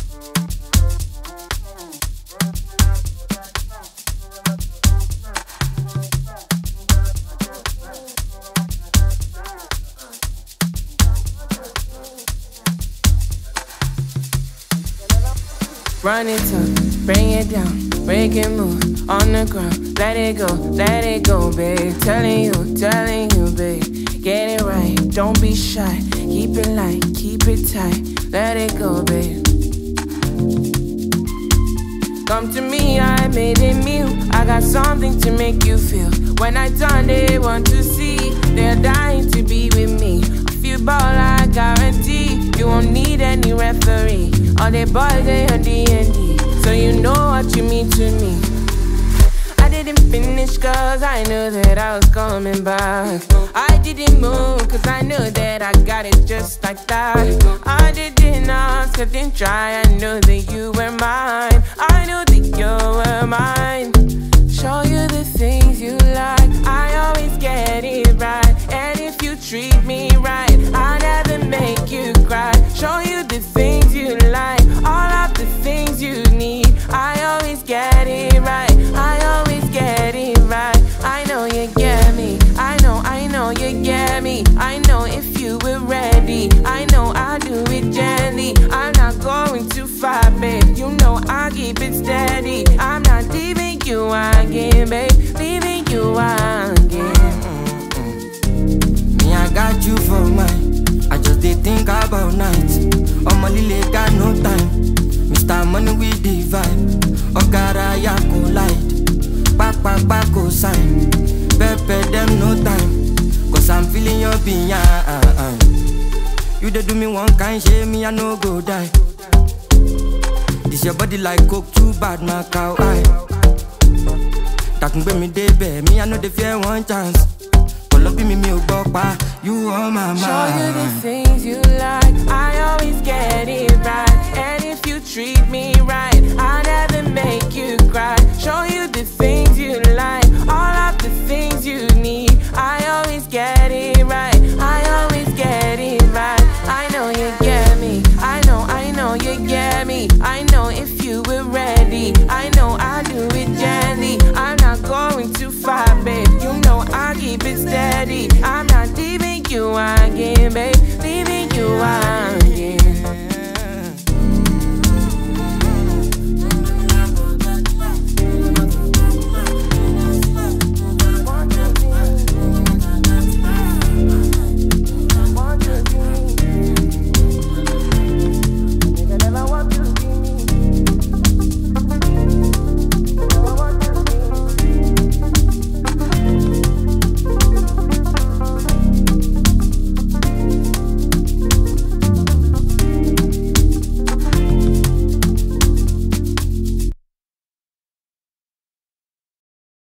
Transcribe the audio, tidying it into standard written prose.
Run it up, bring it down, break it, move on the ground. Let it go, babe. Telling you, babe. Get it right, don't be shy. Keep it light, keep it tight. Let it go, babe. Come to me, I made it meal. I got something to make you feel. When I turn, they want to see. They're dying to be with me. I feel ball, I guarantee. You won't need any referee. All the boys, they on D&D. So you know what you mean to me. I didn't finish cause I knew that I was coming back. I didn't move cause I knew that I got it just like that. I didn't ask, I didn't try. I knew that you were mine. I knew that you were mine. Show you the things you like. I always get it right. And if you treat me right, I never make you cry. Show you the things you like. All of the things you need. I always get it right. I always get it right. I know you get me. I know you get me. I know if you were ready. I know I do it gently. I'm not going too far, babe. You know I keep it steady. I'm not leaving you again, babe. Leaving you again. Me, I got you for mine. I just did think about nights. On my lily got no time. Mr. Money with the vibe. Ogara ya collide. Back go sign. Pepe them no time. Cause I'm feeling your behind. You dey do me one kind shame, me I no go die. This your body like coke, too bad, my cow eye. That can bring me day, babe. Me I know the fear one chance. Love me you on my mind. Show you the things you like. I always get it right. And if you treat me right, I never make you cry. Show you the things you like. All of the things you need. I always get it right. I always get it right. I know you get me. I know you get me. I know